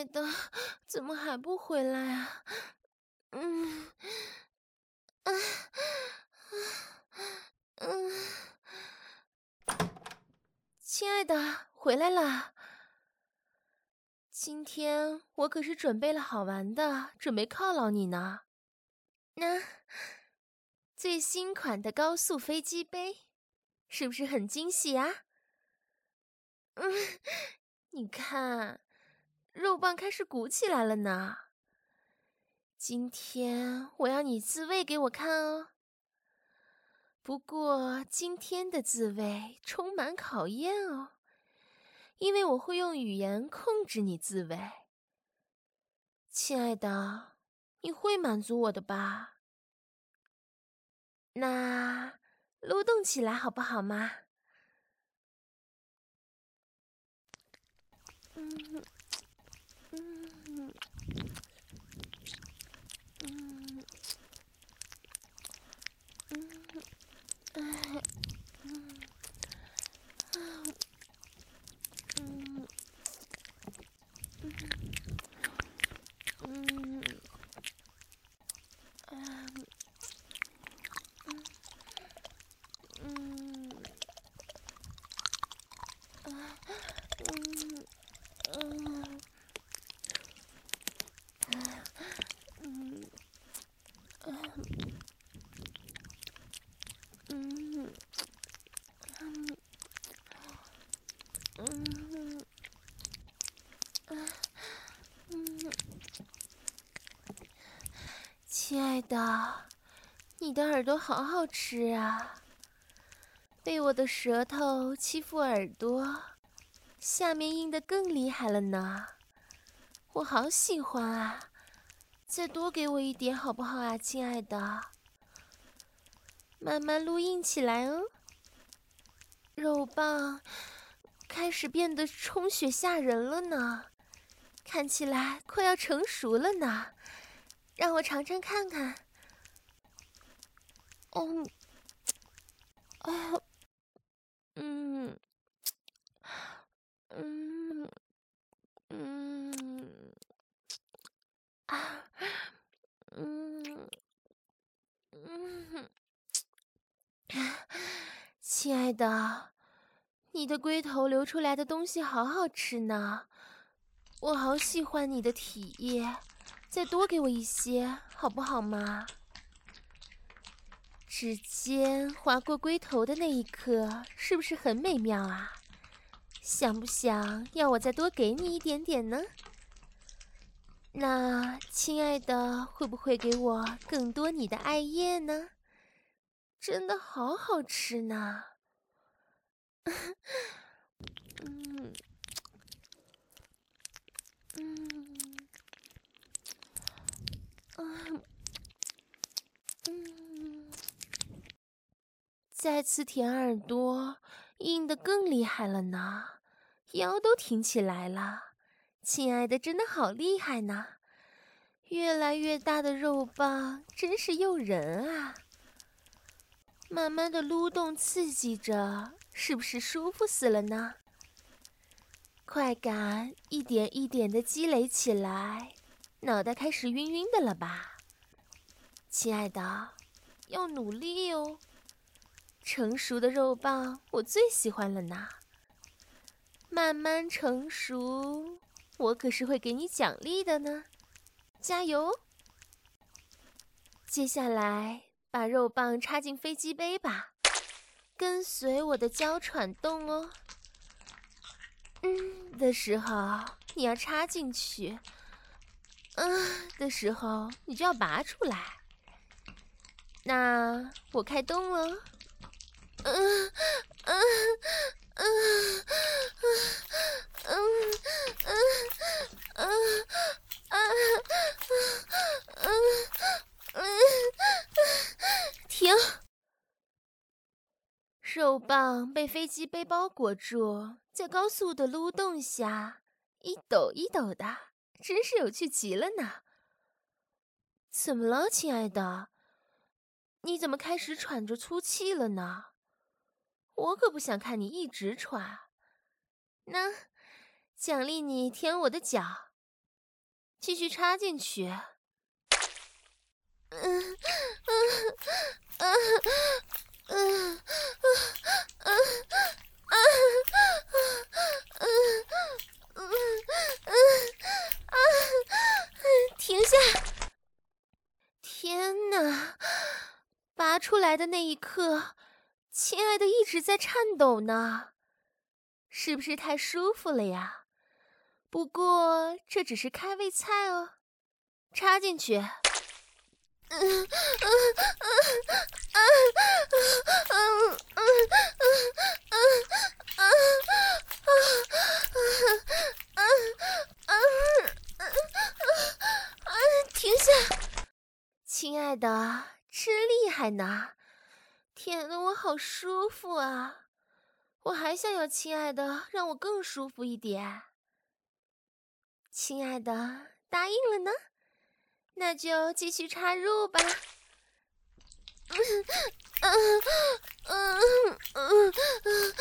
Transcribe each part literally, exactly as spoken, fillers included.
爱的，怎么还不回来啊？嗯，啊，嗯，亲爱的，回来了。今天我可是准备了好玩的，准备犒劳你呢。那最新款的高速飞机杯，是不是很惊喜啊？嗯，你看，肉棒开始鼓起来了呢。今天我要你自慰给我看哦。不过今天的自慰充满考验哦，因为我会用语言控制你自慰。亲爱的，你会满足我的吧？那撸动起来好不好吗？嗯嗯嗯嗯，哎，嗯嗯嗯嗯嗯嗯嗯嗯嗯嗯嗯嗯，亲爱的，你的耳朵好好吃啊！被我的舌头欺负耳朵，下面硬得更厉害了呢。我好喜欢啊！再多给我一点好不好啊，亲爱的？慢慢撸硬起来哦。肉棒开始变得充血吓人了呢，看起来快要成熟了呢。让我尝尝看看。哦，哦，嗯，嗯，嗯，啊，嗯，嗯，亲爱的，你的龟头流出来的东西好好吃呢，我好喜欢你的体液，再多给我一些好不好嘛？指尖划过龟头的那一刻，是不是很美妙啊？想不想要我再多给你一点点呢？那亲爱的，会不会给我更多你的爱液呢？真的好好吃呢。嗯嗯嗯嗯，再次舔耳朵，硬得更厉害了呢，腰都挺起来了。亲爱的，真的好厉害呢！越来越大的肉棒，真是诱人啊！慢慢的撸动，刺激着，是不是舒服死了呢？快感一点一点的积累起来，脑袋开始晕晕的了吧？亲爱的，要努力哦！成熟的肉棒我最喜欢了呢。慢慢成熟，我可是会给你奖励的呢，加油！接下来把肉棒插进飞机杯吧，跟随我的娇喘动哦。嗯的时候你要插进去，嗯的时候你就要拔出来。那我开动了，嗯嗯嗯嗯嗯嗯嗯嗯嗯，停！肉棒被飞机杯包裹住，在高速的撸动下，一抖一抖的，真是有趣极了呢。怎么了，亲爱的？你怎么开始喘着粗气了呢？我可不想看你一直喘。那，奖励你舔我的脚， 继续插进去。嗯嗯嗯嗯嗯嗯嗯嗯，停下！天哪！拔出来的那一刻，亲爱的一直在颤抖呢，是不是太舒服了呀？不过这只是开胃菜哦，插进去。嗯嗯嗯嗯嗯嗯嗯，停下！亲爱的，真厉害呢！舔得我好舒服啊！我还想要亲爱的让我更舒服一点。亲爱的，答应了呢？那就继续插入吧。嗯嗯嗯嗯嗯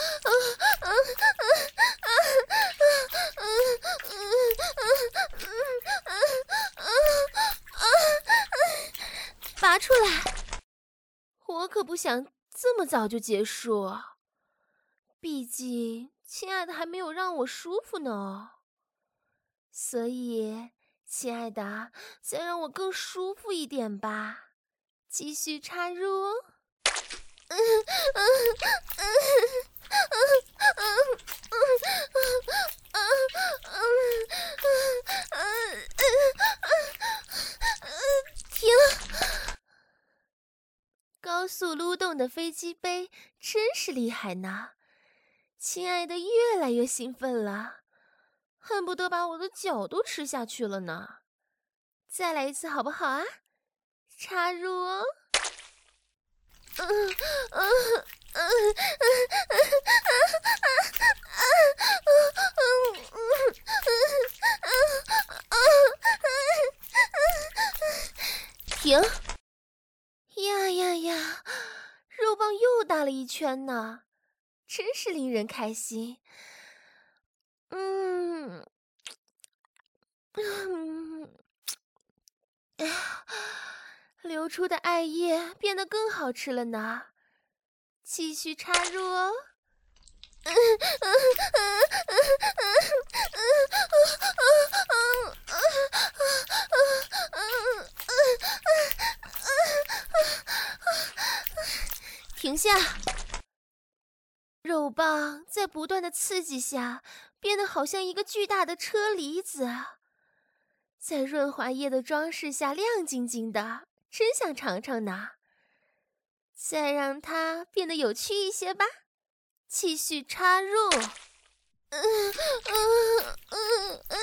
拔出来！我可不想这么早就结束，毕竟亲爱的还没有让我舒服呢。所以，亲爱的，再让我更舒服一点吧。继续插入哦。嗯嗯嗯嗯停！高速撸动的飞机杯真是厉害呢！亲爱的越来越兴奋了，恨不得把我的脚都吃下去了呢。再来一次好不好啊？插入哦。嗯嗯嗯停！呀呀呀！肉棒又大了一圈呢，真是令人开心。嗯嗯，流出的艾叶变得更好吃了呢。继续插入哦。嗯嗯嗯停下！肉棒在不断的刺激下，变得好像一个巨大的车厘子，在润滑液的装饰下亮晶晶的，真想尝尝呢。再让它变得有趣一些吧，继续插入。嗯嗯嗯嗯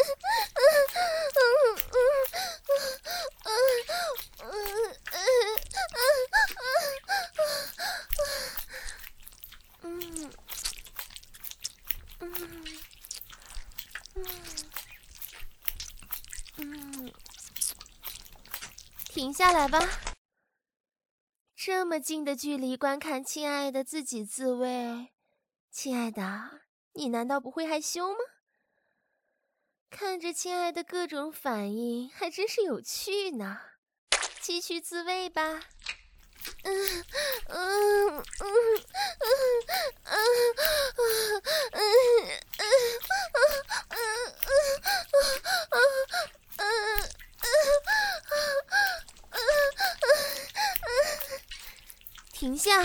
停下来吧。这么近的距离观看亲爱的自己自慰，亲爱的，你难道不会害羞吗？看着亲爱的各种反应，还真是有趣呢。继续自慰吧。嗯嗯嗯嗯嗯嗯停下！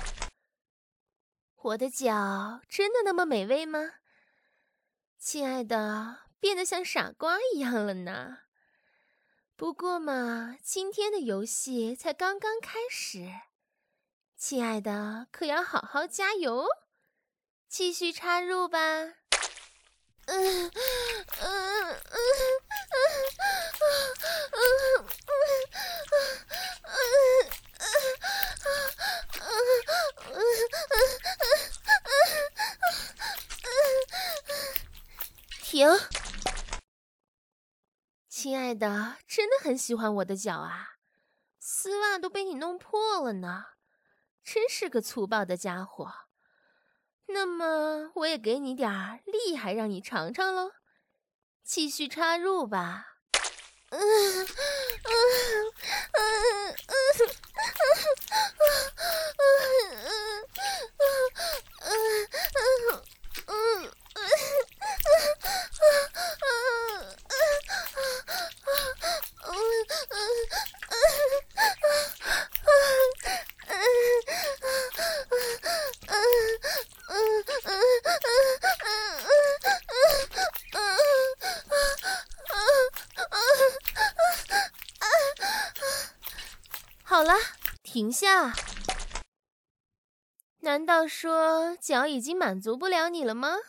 我的脚真的那么美味吗？亲爱的，变得像傻瓜一样了呢。不过嘛，今天的游戏才刚刚开始，亲爱的可要好好加油，继续插入吧。嗯嗯嗯嗯嗯停！亲爱的，真的很喜欢我的脚啊，丝袜都被你弄破了呢，真是个粗暴的家伙。那么我也给你点儿厉害让你尝尝喽，继续插入吧。 嗯嗯嗯好了，停下。难道说脚已经满足不了你了吗？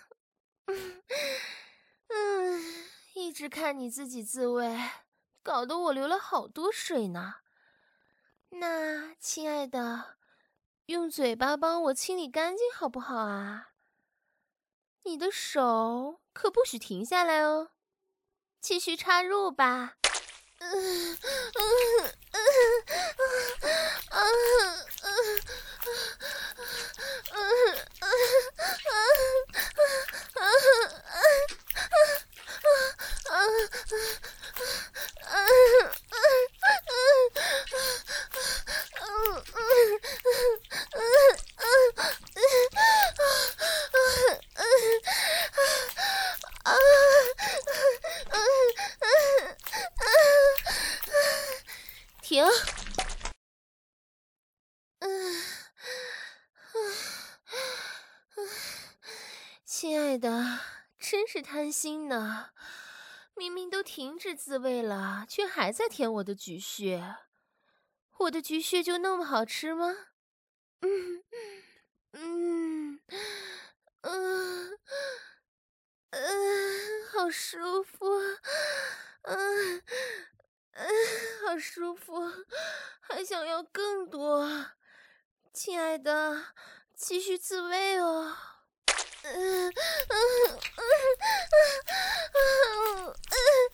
嗯，一直看你自己自慰，搞得我流了好多水呢。那，亲爱的，用嘴巴帮我清理干净好不好啊？你的手可不许停下来哦，继续插入吧。嗯嗯嗯嗯嗯停。嗯，亲爱的，真是贪心呢！明明都停止自慰了，却还在舔我的菊穴。我的菊穴就那么好吃吗？嗯嗯嗯嗯，好舒服，嗯嗯，好舒服，还想要更多。亲爱的，继续自慰哦。嗯嗯嗯嗯嗯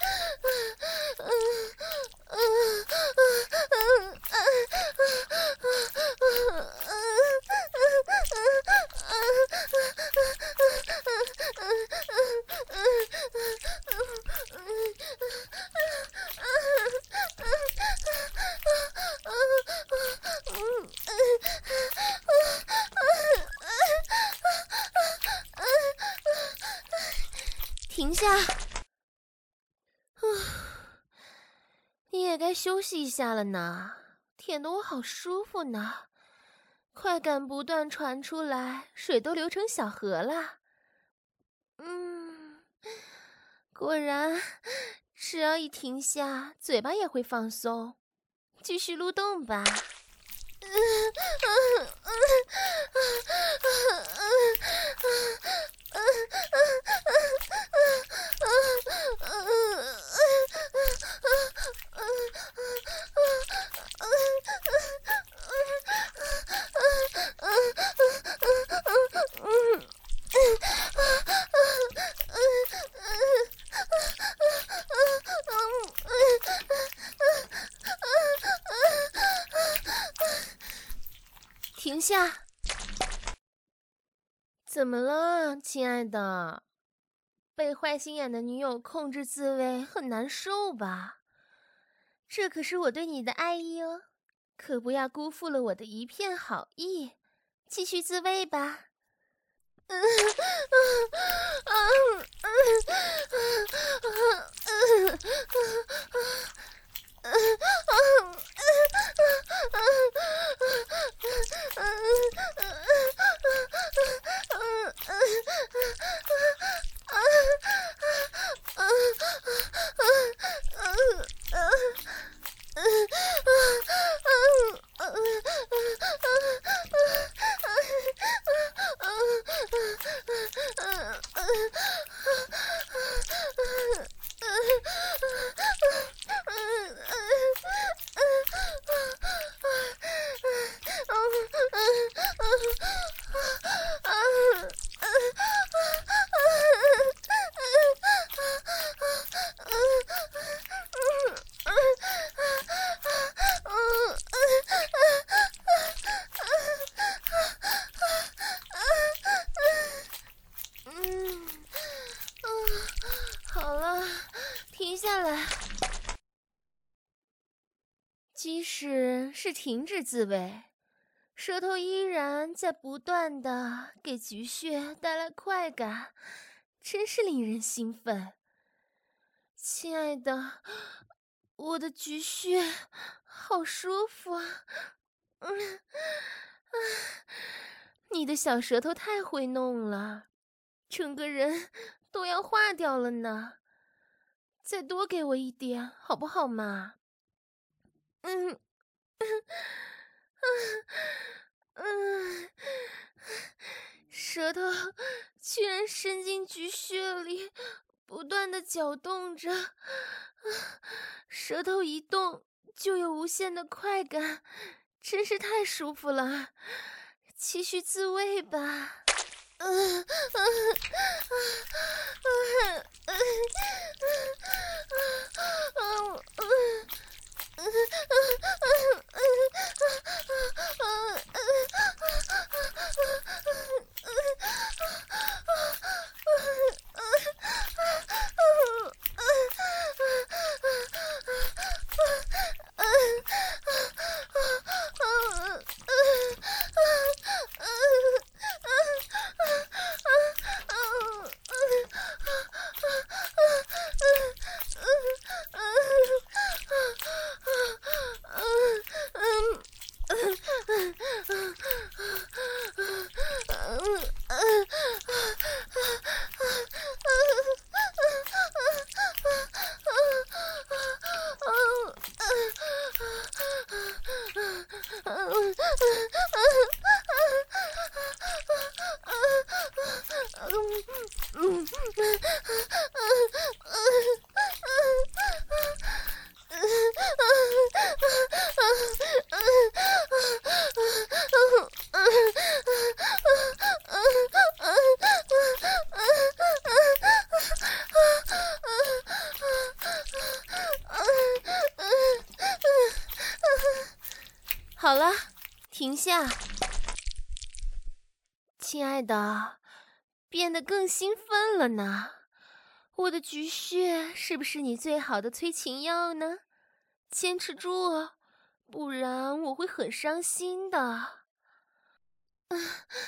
停下！你也该休息一下了呢，舔得我好舒服呢，快感不断传出来，水都流成小河了。嗯，果然，只要一停下，嘴巴也会放松。继续蠕动吧。停下！怎么了，亲爱的？被坏心眼的女友控制自慰很难受吧？这可是我对你的爱意哦，可不要辜负了我的一片好意。继续自慰吧。嗯嗯嗯嗯是停止自慰，舌头依然在不断的给菊穴带来快感，真是令人兴奋。亲爱的，我的菊穴好舒服啊！嗯啊，你的小舌头太会弄了，整个人都要化掉了呢。再多给我一点，好不好嘛？嗯，嗯，嗯，舌头居然伸进菊穴里，不断的搅动着，舌头一动就有无限的快感，真是太舒服了。继续自慰吧。嗯嗯嗯嗯嗯嗯嗯好了，停下。亲爱的，变得更兴奋了呢。我的菊穴是不是你最好的催情药呢？坚持住哦，不然我会很伤心的。嗯，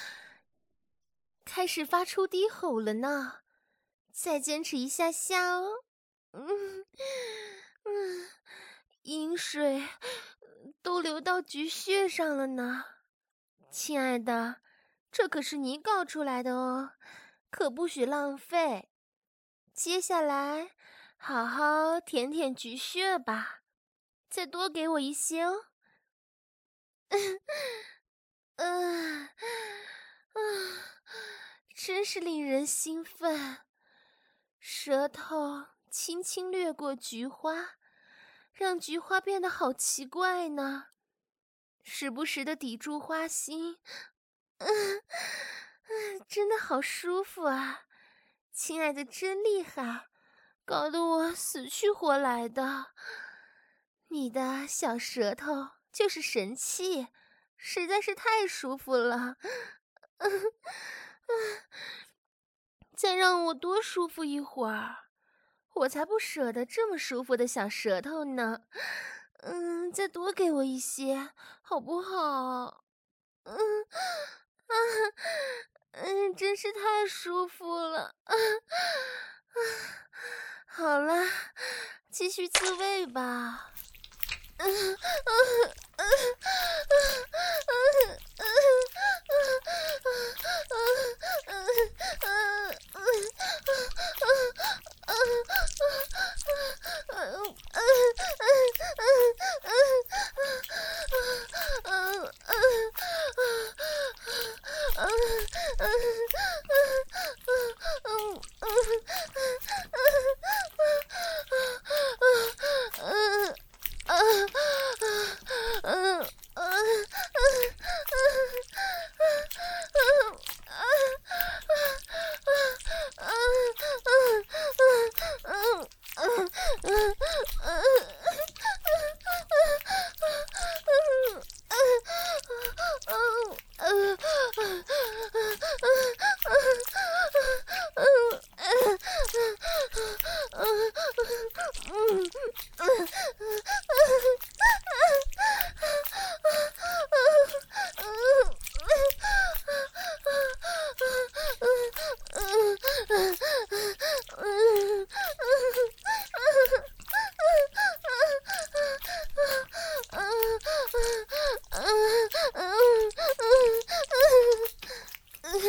开始发出低吼了呢，再坚持一下下哦。嗯嗯，饮水都流到菊穴上了呢。亲爱的，这可是你搞出来的哦，可不许浪费。接下来，好好舔舔菊穴吧，再多给我一些哦。嗯嗯嗯，真是令人兴奋。舌头轻轻掠过菊花，让菊花变得好奇怪呢，时不时的抵住花心。嗯嗯，真的好舒服啊！亲爱的，真厉害，搞得我死去活来的。你的小舌头就是神器，实在是太舒服了。嗯嗯，再让我多舒服一会儿，我才不舍得这么舒服的小舌头呢。嗯，再多给我一些，好不好？嗯啊嗯，真是太舒服了。啊啊，好了，继续自慰吧。嗯嗯嗯嗯嗯嗯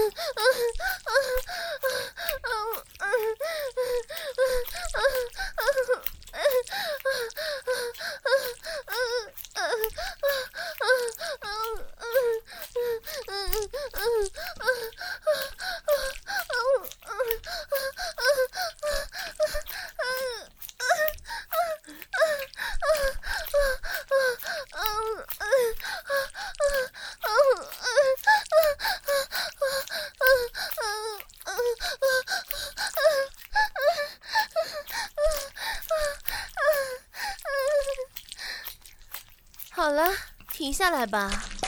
好了，停下来吧。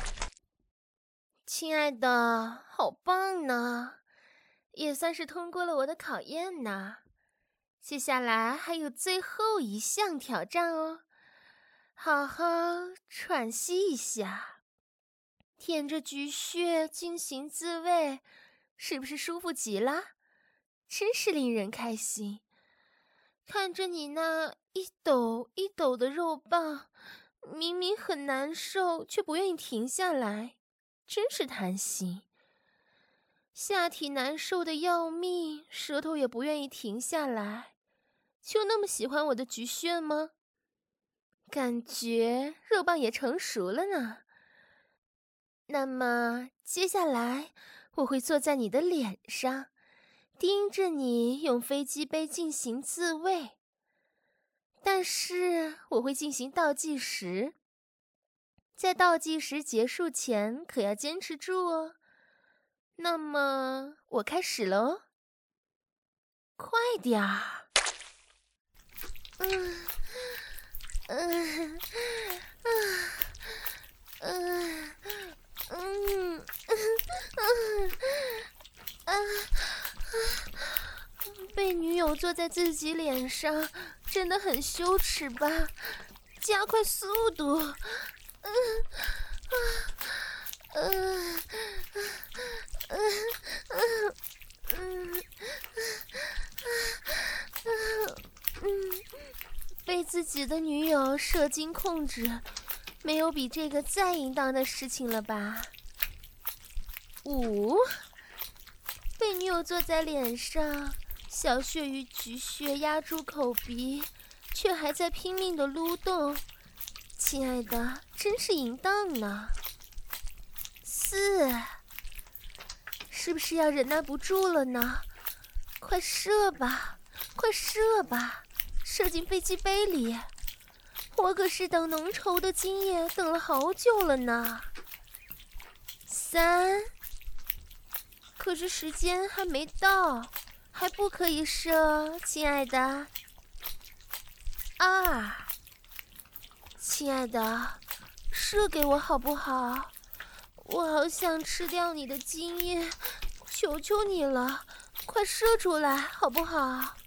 亲爱的，好棒呢，也算是通过了我的考验呢。接下来还有最后一项挑战哦，好好喘息一下，舔着菊穴进行自慰，是不是舒服极了？真是令人开心。看着你那一抖一抖的肉棒，明明很难受，却不愿意停下来，真是贪心。下体难受的要命，舌头也不愿意停下来，就那么喜欢我的菊穴吗？感觉肉棒也成熟了呢。那么接下来我会坐在你的脸上，盯着你用飞机杯进行自慰。但是我会进行倒计时，在倒计时结束前可要坚持住哦。那么我开始了哦，快点儿！嗯嗯嗯嗯嗯嗯嗯，被女友坐在自己脸上，真的很羞耻吧？加快速度！嗯嗯嗯嗯嗯嗯嗯，被自己的女友射精控制，没有比这个再淫荡的事情了吧？五，被女友坐在脸上，小穴与菊穴压住口鼻，却还在拼命的撸动。亲爱的，真是淫荡呢。四，是不是要忍耐不住了呢？快射吧，快射吧，射进飞机杯里。我可是等浓稠的精液等了好久了呢。三，可是时间还没到，还不可以射，亲爱的。二，亲爱的，射给我好不好？我好想吃掉你的精液，求求你了，快射出来好不好？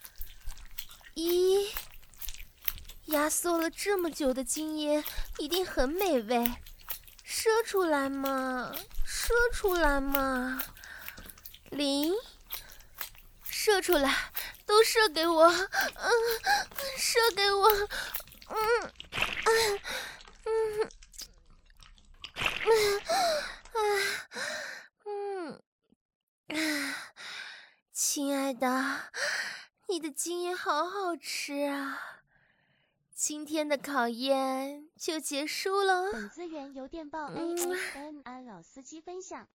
一，压缩了这么久的精液，一定很美味，射出来嘛，射出来嘛。零，射出来，都射给我，嗯，射给我，嗯嗯嗯嗯嗯，亲爱的，你的经验好好吃啊！今天的考验就结束了。 本资源由电报 A A N 安老司机分享。